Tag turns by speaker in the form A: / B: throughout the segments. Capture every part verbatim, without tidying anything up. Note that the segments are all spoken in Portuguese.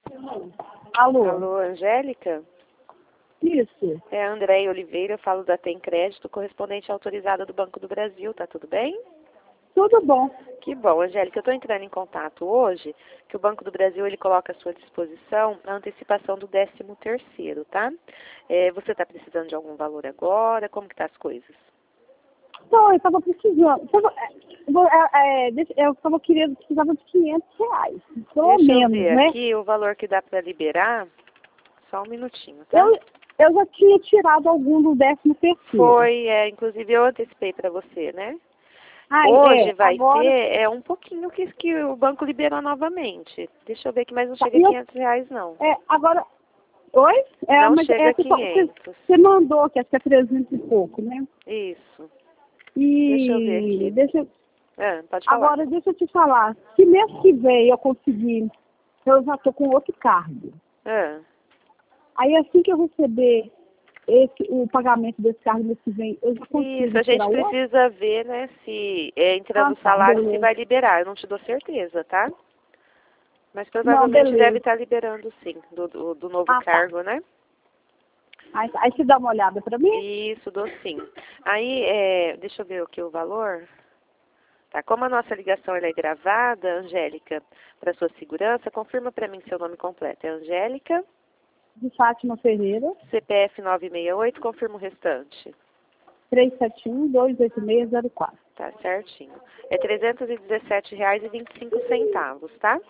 A: Alô?
B: Alô, Angélica?
A: Isso.
B: É a Andréia Oliveira, eu falo da Tem Crédito, correspondente autorizada do Banco do Brasil, tá tudo bem?
A: Tudo bom.
B: Que bom, Angélica, eu estou entrando em contato hoje, que o Banco do Brasil ele coloca à sua disposição a antecipação do décimo terceiro, tá? É, você está precisando de algum valor agora? Como que tá as coisas?
A: Não, eu estava precisando. Tava, é, é, deixa- eu estava querendo, precisava de quinhentos reais. Pelo
B: Deixa eu
A: menos,
B: ver
A: né?
B: aqui o valor que dá para liberar. Só um minutinho, tá?
A: Eu, eu já tinha tirado algum do décimo terceiro.
B: Foi, é, inclusive eu antecipei para você, né?
A: Ai,
B: Hoje
A: é,
B: vai
A: agora,
B: ter é um pouquinho que, que o banco liberou novamente. Deixa eu ver aqui, mas não
A: tá,
B: chega a
A: e eu-
B: quinhentos reais, não.
A: é, agora, oi? É,
B: Não
A: mas
B: chega
A: é,
B: a
A: você, você,
B: quinhentos.
A: você mandou, que acho que é trezentos e pouco, né?
B: Isso. Deixa eu ver
A: E
B: aqui.
A: deixa,
B: Ah, pode falar.
A: agora, deixa eu te falar. Se mês que vem eu conseguir, eu já estou com outro cargo.
B: Ah,
A: Aí assim que eu receber esse, o pagamento desse cargo mês que vem, eu já consigo
B: isso, a
A: tirar
B: gente
A: o outro?
B: precisa ver, né, se é, entrando
A: Ah,
B: o
A: tá,
B: salário, se
A: beleza.
B: vai liberar. Eu não te dou certeza, tá? Mas
A: Não,
B: provavelmente
A: beleza.
B: deve estar liberando sim, do, do, do novo
A: Ah, tá.
B: cargo, né?
A: Aí, aí você dá uma olhada pra mim?
B: Isso, dou sim. Aí, é, deixa eu ver aqui o valor. Tá, como a nossa ligação ela é gravada, Angélica, para sua segurança, confirma para mim seu nome completo. É Angélica,
A: De Fátima Ferreira,
B: C P F nove seis oito, confirma o restante.
A: três sete um, dois oito seis zero quatro.
B: Tá certinho. É trezentos e dezessete reais e vinte e cinco centavos, tá?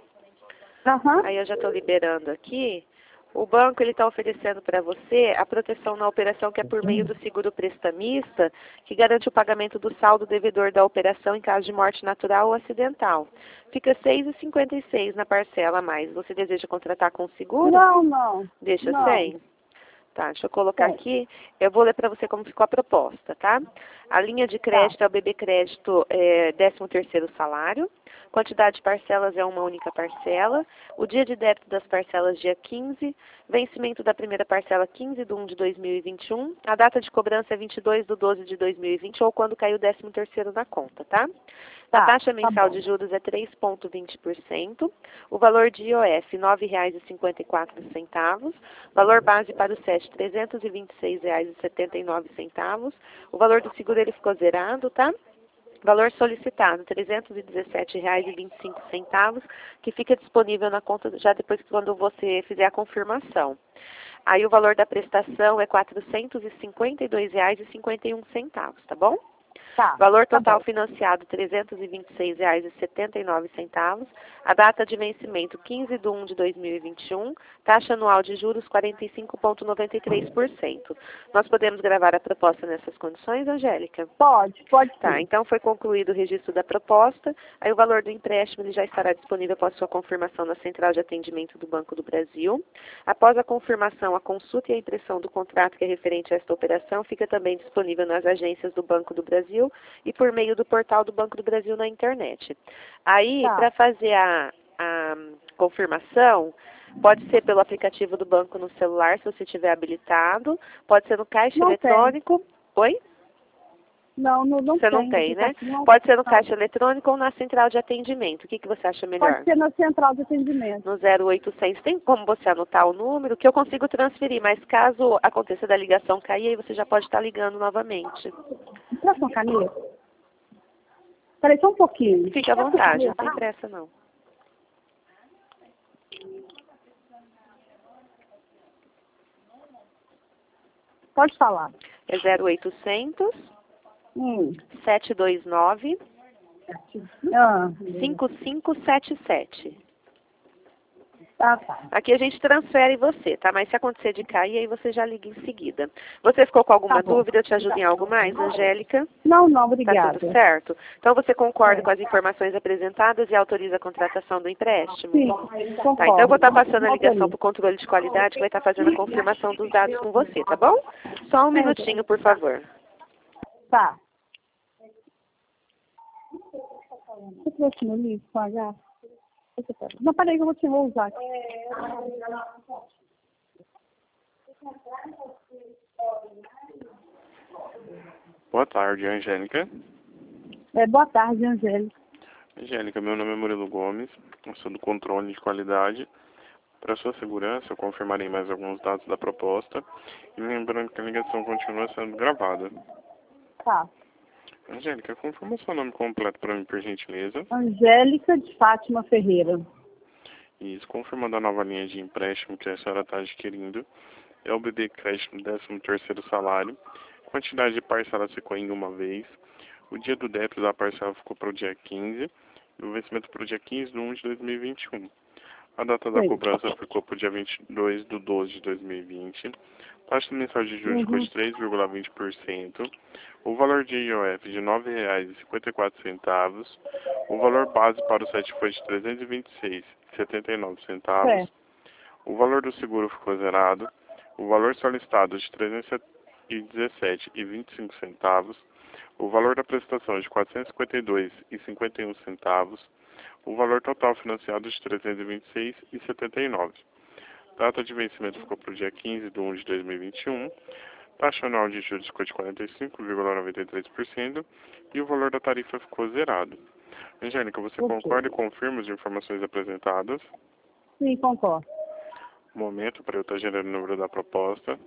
A: Aham.
B: Aí eu já estou liberando aqui. O banco ele está oferecendo para você a proteção na operação que é por meio do seguro prestamista, que garante o pagamento do saldo devedor da operação em caso de morte natural ou acidental. Fica seis reais e cinquenta e seis na parcela a mais. Você deseja contratar com seguro?
A: Não, não.
B: Deixa
A: Não.
B: sem. Tá, deixa eu colocar
A: É.
B: aqui. Eu vou ler para você como ficou a proposta, tá? A linha de
A: Tá.
B: crédito é o B B Crédito é, décimo terceiro salário. Quantidade de parcelas é uma única parcela. O dia de débito das parcelas, dia quinze. Vencimento da primeira parcela, quinze de um de dois mil e vinte e um. A data de cobrança é vinte e dois de doze de dois mil e vinte ou quando caiu o décimo terceiro na conta, tá? A
A: Tá,
B: taxa
A: tá
B: mensal
A: bom.
B: de juros é três vírgula vinte por cento. O valor de I O F, nove reais e cinquenta e quatro centavos. Valor base para o S E S, trezentos e vinte e seis reais e setenta e nove centavos. O valor do seguro ele ficou zerado, tá? Valor solicitado, trezentos e dezessete reais e vinte e cinco centavos, que fica disponível na conta já depois que quando você fizer a confirmação. Aí o valor da prestação é quatrocentos e cinquenta e dois reais e cinquenta e um centavos, tá bom?
A: Tá.
B: Valor
A: Tá
B: total
A: bom.
B: financiado, trezentos e vinte e seis reais e setenta e nove centavos. A data de vencimento, quinze de um de dois mil e vinte e um. Taxa anual de juros, quarenta e cinco vírgula noventa e três por cento. Nós podemos gravar a proposta nessas condições, Angélica?
A: Pode, pode
B: Tá,
A: sim.
B: então foi concluído o registro da proposta. Aí o valor do empréstimo ele já estará disponível após sua confirmação na Central de Atendimento do Banco do Brasil. Após a confirmação, a consulta e a impressão do contrato que é referente a esta operação fica também disponível nas agências do Banco do Brasil e por meio do portal do Banco do Brasil na internet. Aí,
A: Tá.
B: para fazer a, a confirmação, pode ser pelo aplicativo do banco no celular, se você tiver habilitado. Pode ser no caixa
A: Não tem.
B: eletrônico. Oi?
A: Não, não, não
B: Você não
A: tem.
B: tem, né?
A: Aplicativo não.
B: Pode ser no
A: Não.
B: caixa eletrônico ou na central de atendimento. O que, que você acha melhor?
A: Pode ser na central de atendimento.
B: No zero oitocentos. Tem como você anotar o número que eu consigo transferir, mas caso aconteça da ligação cair, aí você já pode estar ligando novamente.
A: Traz uma caneta. Peraí, só um pouquinho.
B: Fique à
A: Traz uma
B: vontade, não
A: caneta,
B: tem
A: tá?
B: pressa não.
A: Pode falar.
B: É zero oitocentos,
A: Hum.
B: sete dois nove,
A: Ah,
B: cinco cinco sete sete.
A: tá, tá.
B: Aqui a gente transfere você, tá? Mas se acontecer de cair, aí você já liga em seguida. Você ficou com alguma
A: Tá bom.
B: dúvida? Eu te ajudo em algo mais, Angélica?
A: Não, não,
B: Tá
A: obrigada.
B: tudo certo? Então você concorda
A: É.
B: com as informações apresentadas e autoriza a contratação do empréstimo?
A: Sim, concordo.
B: Tá, então eu vou estar passando a ligação
A: Autorizo.
B: para o controle de qualidade, que vai estar fazendo a confirmação dos dados com você, tá bom? Só um
A: É,
B: minutinho, por favor.
A: tá. Você trouxe no livro com H? Não, peraí que eu vou te vou usar.
C: Boa tarde, Angélica.
A: É, boa tarde, Angélica.
C: Angélica, meu nome é Murilo Gomes, eu sou do controle de qualidade. Para sua segurança, eu confirmarei mais alguns dados da proposta e lembrando que a ligação continua sendo gravada.
A: Tá.
C: Angélica, confirma seu nome completo para mim, por gentileza.
A: Angélica de Fátima Ferreira.
C: Isso, confirmando a nova linha de empréstimo que a senhora está adquirindo. É o B B Crédito do décimo terceiro salário. Quantidade de parcela ficou em uma vez. O dia do débito da parcela ficou para o dia quinze. E o vencimento para o dia quinze de um de dois mil e vinte e um. A data da
A: Sim.
C: cobrança ficou para o dia vinte e dois de doze de dois mil e vinte. Taxa mensal de juros ficou
A: Uhum.
C: de três vírgula vinte por cento. O valor de I O F de nove reais e cinquenta e quatro centavos. O valor base para o sete foi de trezentos e vinte e seis reais e setenta e nove centavos.
A: Certo.
C: O valor do seguro ficou zerado. O valor solicitado de trezentos e dezessete reais e vinte e cinco centavos. O valor da prestação de quatrocentos e cinquenta e dois reais e cinquenta e um centavos. O valor total financiado de trezentos e vinte e seis reais e setenta e nove centavos. Data de vencimento ficou para o dia quinze de um de dois mil e vinte e um. Taxa anual de juros ficou de quarenta e cinco vírgula noventa e três por cento e o valor da tarifa ficou zerado. Angélica, você
A: Ok.
C: concorda e confirma as informações apresentadas?
A: Sim, concordo.
C: Um momento para eu estar gerando o número da proposta.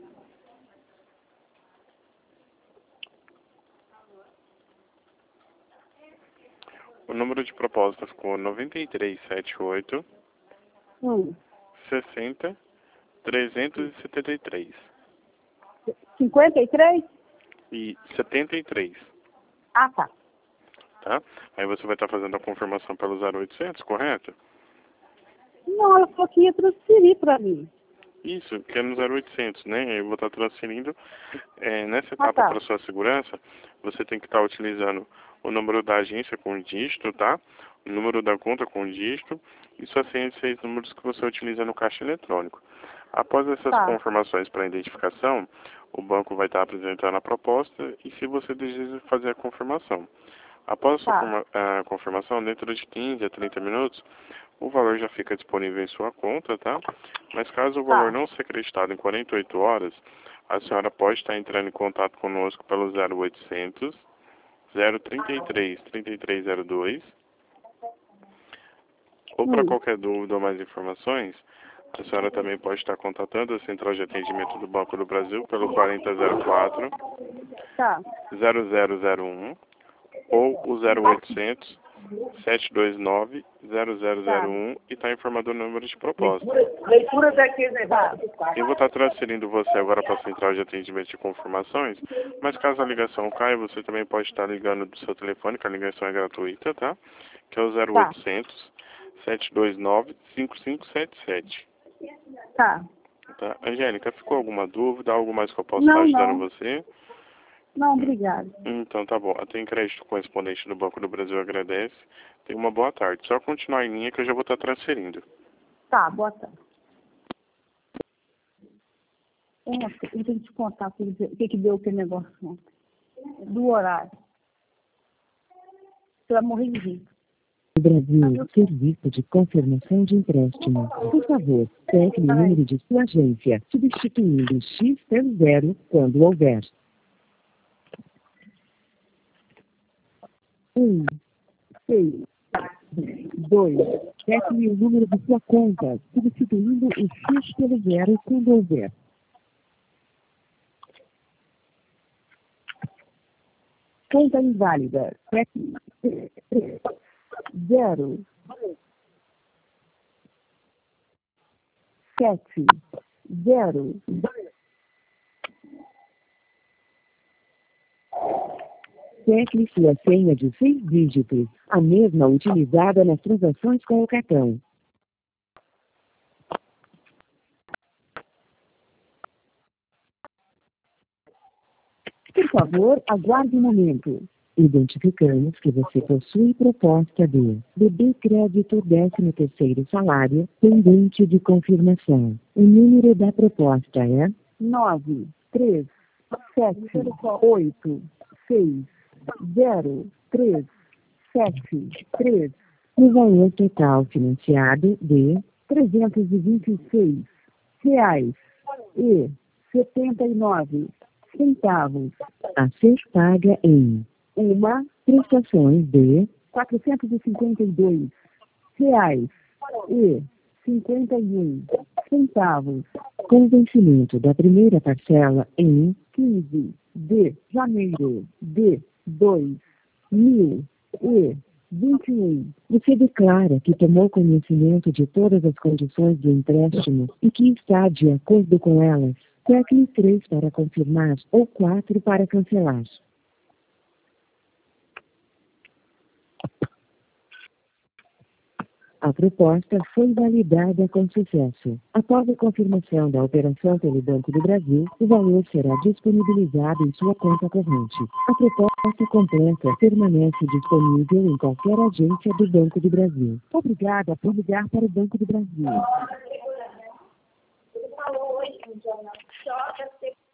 C: O número de proposta ficou noventa e três setenta e oito,
A: Hum.
C: sessenta, trezentos e setenta e três.
A: cinquenta e três?
C: E setenta e três,
A: Ah, tá.
C: tá? Aí você vai estar fazendo a confirmação pelo zero oitocentos, correto?
A: Não, ela falou que ia transferir para mim.
C: Isso, que é no zero oitocentos, né? Eu vou estar transferindo. É, nessa
A: Ah,
C: etapa,
A: tá.
C: para sua segurança, você tem que estar utilizando o número da agência com dígito, tá? O número da conta com dígito e suas senha de seis números que você utiliza no caixa eletrônico. Após essas
A: Tá.
C: confirmações para identificação, o banco vai estar apresentando a proposta e se você deseja fazer a confirmação. Após a
A: Tá.
C: forma- a confirmação, dentro de quinze a trinta minutos, o valor já fica disponível em sua conta, tá? Mas caso o valor
A: Tá.
C: não seja acreditado em quarenta e oito horas, a senhora pode estar entrando em contato conosco pelo zero oitocentos, zero trinta e três, trinta e três zero dois. Ou para
A: Hum.
C: qualquer dúvida ou mais informações, a senhora também pode estar contatando a Central de Atendimento do Banco do Brasil pelo quarenta zero quatro,
A: Tá.
C: zero zero zero um ou o zero oitocentos, sete dois nove, zero zero zero um e está informando o número de proposta.
A: Leitura daquele negócio.
C: Eu vou estar transferindo você agora para a Central de Atendimento de Confirmações, mas caso a ligação caia, você também pode estar ligando do seu telefone, que a ligação é gratuita, tá? Que é o zero oitocentos, sete dois nove, cinco cinco sete sete.
A: Tá.
C: Tá? Angélica, ficou alguma dúvida? Algo mais que eu possa
A: Não,
C: estar ajudando
A: não.
C: você?
A: Não, obrigada.
C: Então tá bom. Tem crédito correspondente do Banco do Brasil agradece. Tenha uma boa tarde. Só continuar em linha que eu já vou estar transferindo.
A: Tá, boa tarde. É, eu tenho que te contar tudo, o que que deu aquele negócio ontem. Do horário. Você vai morrer de rir.
D: Brasil, serviço de confirmação de empréstimo. Por favor, pegue o número de sua agência, substituindo X pelo zero quando houver. Um, seis, dois, pegue o número de sua conta, substituindo o X pelo zero quando houver. Conta inválida. Pegue zero, sete, zero, Tecle sua senha de seis dígitos, a mesma utilizada nas transações com o cartão. Por favor, aguarde um momento. Identificamos que você possui proposta de B B Crédito décimo terceiro salário, pendente de confirmação. O número da proposta é nove, três, sete, oito, seis, zero, três, sete, três. O valor total financiado de trezentos e vinte e seis reais e setenta e nove centavos a ser paga em uma prestações de quatrocentos e cinquenta e dois reais e cinquenta e um centavos. Com o vencimento da primeira parcela em quinze de janeiro de dois mil e vinte e um, você declara que tomou conhecimento de todas as condições do empréstimo e que está de acordo com elas. Tecle três para confirmar ou quatro para cancelar. A proposta foi validada com sucesso. Após a confirmação da operação pelo Banco do Brasil, o valor será disponibilizado em sua conta corrente. A proposta completa permanece disponível em qualquer agência do Banco do Brasil. Obrigada por ligar para o Banco do Brasil.